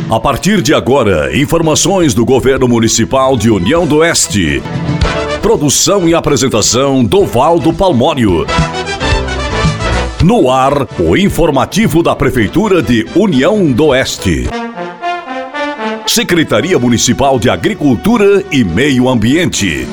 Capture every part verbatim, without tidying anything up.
A partir de agora, informações do Governo Municipal de União do Oeste. Produção e apresentação Dovaldo Palmório. No ar, o informativo da Prefeitura de União do Oeste. Secretaria Municipal de Agricultura e Meio Ambiente.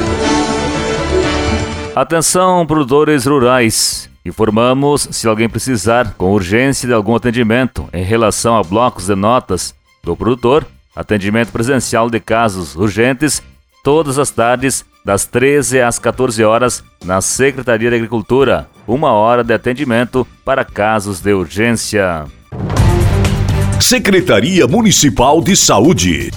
Atenção, produtores rurais. Informamos se alguém precisar com urgência de algum atendimento em relação a blocos de notas do produtor, atendimento presencial de casos urgentes, todas as tardes, das treze às quatorze horas, na Secretaria de Agricultura. Uma hora de atendimento para casos de urgência. Secretaria Municipal de Saúde.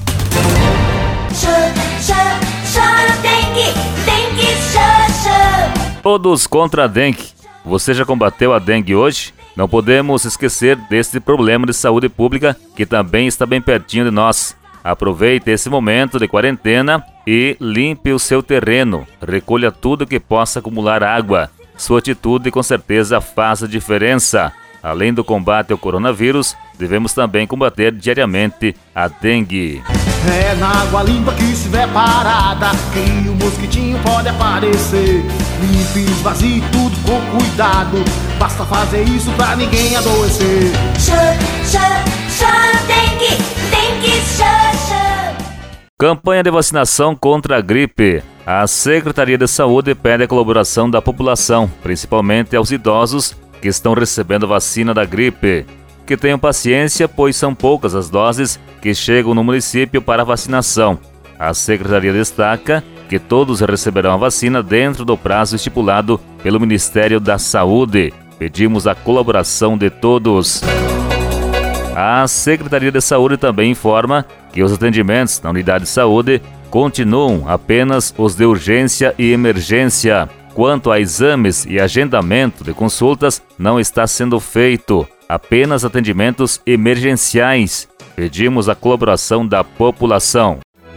Todos contra a dengue. Você já combateu a dengue hoje? Não podemos esquecer deste problema de saúde pública que também está bem pertinho de nós. Aproveite esse momento de quarentena e limpe o seu terreno. Recolha tudo que possa acumular água. Sua atitude com certeza faz a diferença. Além do combate ao coronavírus, devemos também combater diariamente a dengue. É na água limpa que estiver parada que o mosquitinho pode aparecer. Limpe e esvazie tudo com cuidado. Basta fazer isso pra ninguém adoecer. Xô, xô, xô, dengue, dengue, xô, xô. Campanha de vacinação contra a gripe. A Secretaria de Saúde pede a colaboração da população, principalmente aos idosos que estão recebendo vacina da gripe. Que tenham paciência, pois são poucas as doses que chegam no município para vacinação. A Secretaria destaca que todos receberão a vacina dentro do prazo estipulado pelo Ministério da Saúde. Pedimos a colaboração de todos. A Secretaria de Saúde também informa que os atendimentos na unidade de saúde continuam apenas os de urgência e emergência. Quanto a exames e agendamento de consultas, não está sendo feito. Apenas atendimentos emergenciais. Pedimos a colaboração da população.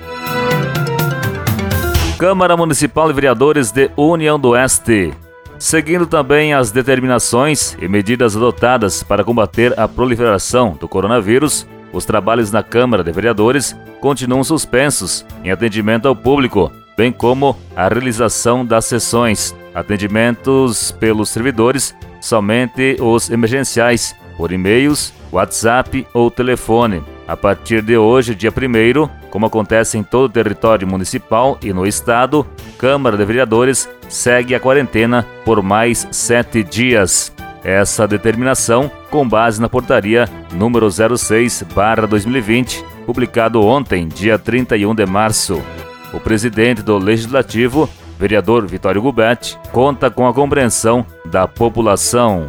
Câmara Municipal de Vereadores de União do Oeste. Seguindo também as determinações e medidas adotadas para combater a proliferação do coronavírus, os trabalhos na Câmara de Vereadores continuam suspensos em atendimento ao público, bem como a realização das sessões. Atendimentos pelos servidores, somente os emergenciais, por e-mails, WhatsApp ou telefone. A partir de hoje, dia primeiro, como acontece em todo o território municipal e no estado, Câmara de Vereadores segue a quarentena por mais sete dias. Essa determinação com base na portaria número zero seis barra dois mil e vinte, publicado ontem, dia trinta e um de março. O presidente do Legislativo, vereador Vitório Gubert, conta com a compreensão da população.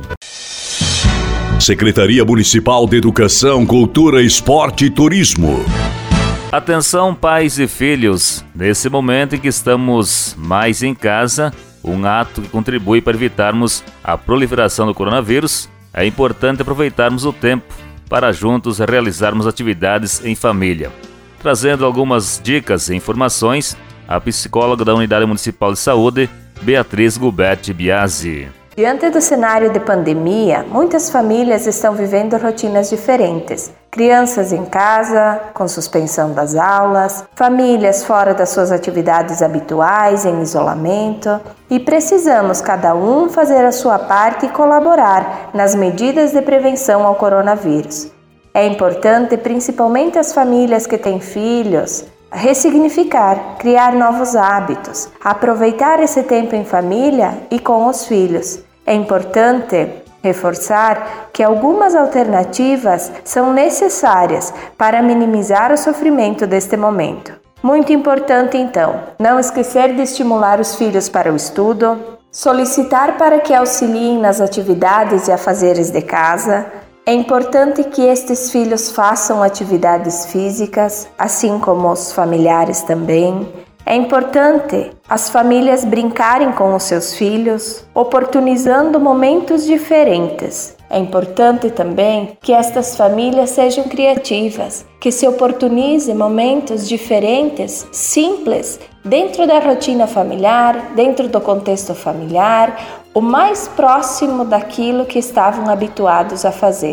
Secretaria Municipal de Educação, Cultura, Esporte e Turismo. Atenção, pais e filhos. Nesse momento em que estamos mais em casa, um ato que contribui para evitarmos a proliferação do coronavírus, é importante aproveitarmos o tempo para juntos realizarmos atividades em família. Trazendo algumas dicas e informações, a psicóloga da Unidade Municipal de Saúde, Beatriz Gubert Biasi. Diante do cenário de pandemia, muitas famílias estão vivendo rotinas diferentes. Crianças em casa, com suspensão das aulas, famílias fora das suas atividades habituais, em isolamento, e precisamos cada um fazer a sua parte e colaborar nas medidas de prevenção ao coronavírus. É importante, principalmente as famílias que têm filhos, ressignificar, criar novos hábitos, aproveitar esse tempo em família e com os filhos. É importante reforçar que algumas alternativas são necessárias para minimizar o sofrimento deste momento. Muito importante, então, não esquecer de estimular os filhos para o estudo, solicitar para que auxiliem nas atividades e afazeres de casa. É importante que estes filhos façam atividades físicas, assim como os familiares também. É importante as famílias brincarem com os seus filhos, oportunizando momentos diferentes. É importante também que estas famílias sejam criativas, que se oportunizem momentos diferentes, simples, dentro da rotina familiar, dentro do contexto familiar, o mais próximo daquilo que estavam habituados a fazer.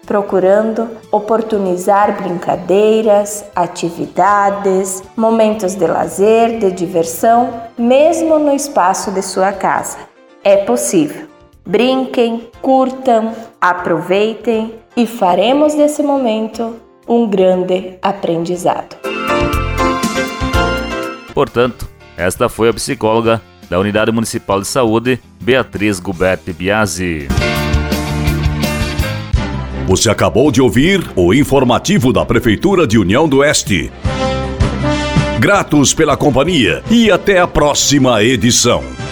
procurando oportunizar brincadeiras, atividades, momentos de lazer, de diversão, mesmo no espaço de sua casa. É possível. Brinquem, curtam, aproveitem e faremos desse momento um grande aprendizado. Portanto, esta foi a psicóloga da Unidade Municipal de Saúde, Beatriz Guberti Biasi. Você acabou de ouvir o informativo da Prefeitura de União do Oeste. Gratos pela companhia e até a próxima edição.